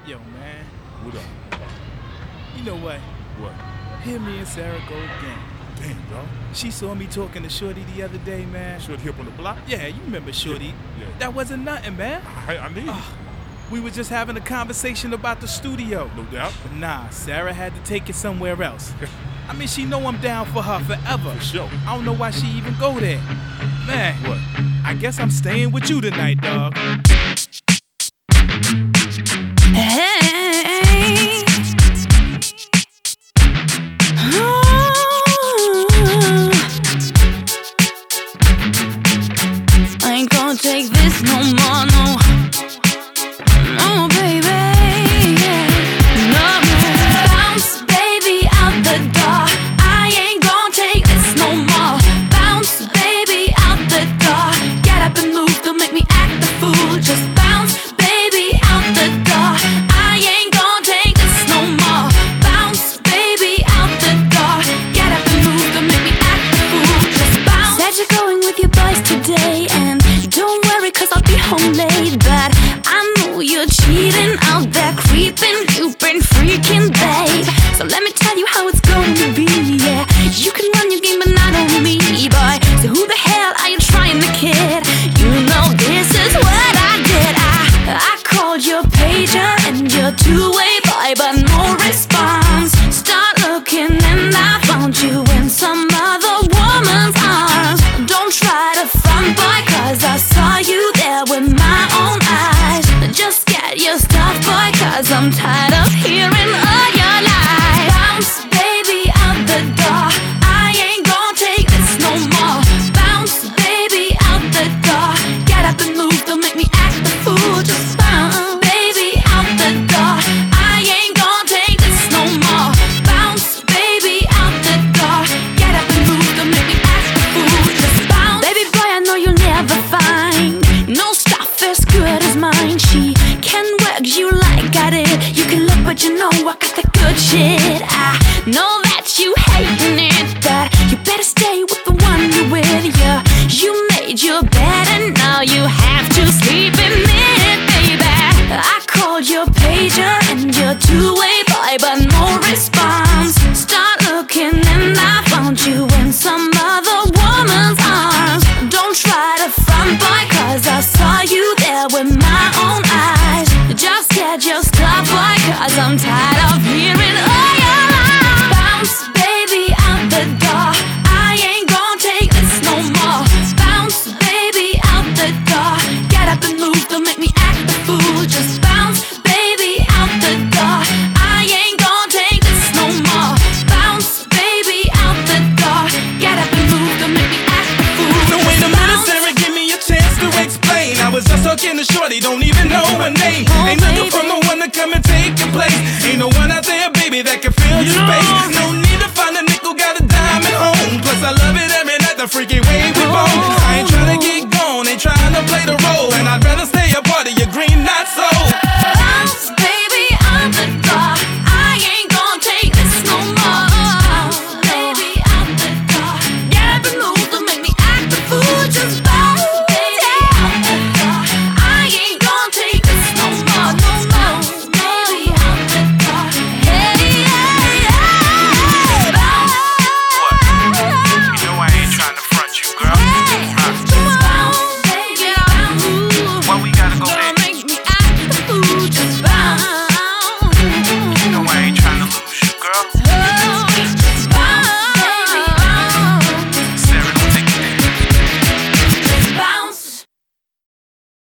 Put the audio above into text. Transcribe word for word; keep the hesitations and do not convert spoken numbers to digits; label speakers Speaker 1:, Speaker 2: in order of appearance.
Speaker 1: Yo, man.
Speaker 2: What up?
Speaker 1: You know what?
Speaker 2: What?
Speaker 1: Here me and Sarah go again.
Speaker 2: Damn, dog.
Speaker 1: She saw me talking to Shorty the other day, man.
Speaker 2: Shorty hip on the block?
Speaker 1: Yeah, you remember Shorty.
Speaker 2: Yeah. yeah.
Speaker 1: That wasn't nothing, man.
Speaker 2: I, I need
Speaker 1: Uh, we were just having a conversation about the studio.
Speaker 2: No doubt.
Speaker 1: But nah, Sarah had to take it somewhere else. I mean, she know I'm down for her forever.
Speaker 2: For sure.
Speaker 1: I don't know why she even go there. Man,
Speaker 2: What?
Speaker 1: I guess I'm staying with you tonight, dog.
Speaker 3: Hey. Oh. I ain't gonna take this no more, no. No, baby. Yeah. No, bounce, baby, out the door. I ain't gonna take this no more. Bounce, baby, out the door. Get up and move, don't make me act the fool. Just bounce, baby, out the door. I ain't gonna take this no more. Bounce, baby, out the door. Get up and move, don't make me act the fool. Just bounce. Said you're going with your boys today, and don't worry, cause I'll be home late. But I know you're cheating out there, creeping. You've been freaking, babe. So let me tell you how it's going to be. Yeah, you can run your game, but not on me, boy. So who the hell are you trying to kid? You know this is what I did. I I called your pager and your two-way boy, but no response. Start looking and I found you in some other woman's arms. Don't try to front, boy, cause I saw you there with my own eyes. Just get your stuff, boy, cause I'm tired of hearing all your lies. Bounce, baby, out the door. I ain't gonna take this no more. Bounce, baby, out the door. Get up and move, don't make me act the fool. Just bounce, baby, out the door. I ain't gonna take this no more. Bounce, baby, out the door. Get up and move, don't make me act the fool. Just bounce, baby boy, I know you'll never find no stuff as good as mine. She can work you like I did. You can look, but you know I got the good shit. I know that you hating it, but you better stay with the one you're with. Yeah, you made your bed and now you have to sleep in it, baby. I called your pager and your two-way boy, but no response. Start looking and I found you in some other woman's arms. Don't try to front, boy, cause I saw you there with my own eyes. Just get your stuff, boy, cause I'm tired of hearing all your lies. Bounce, baby, out the door. I ain't gonna take this no more. Bounce, baby, out the door. Get up and move, don't make me act the fool. Just bounce, baby, out the door. I ain't gonna take this no more. Bounce, baby, out the door. Get up and move, don't make me act the fool.
Speaker 4: So wait a minute, Sarah, give me a chance to explain. I was just talking to Shorty, don't even know her name.
Speaker 3: Oh,
Speaker 4: Ain't looking for
Speaker 3: baby.
Speaker 4: no one to come and take your place. Ain't no one out there, baby, that can fill your space. No need to find a nickel, got a dime at home. Plus I love it every night, the freaky way we bone. I ain't tryna get gone, ain't tryna play the role. And I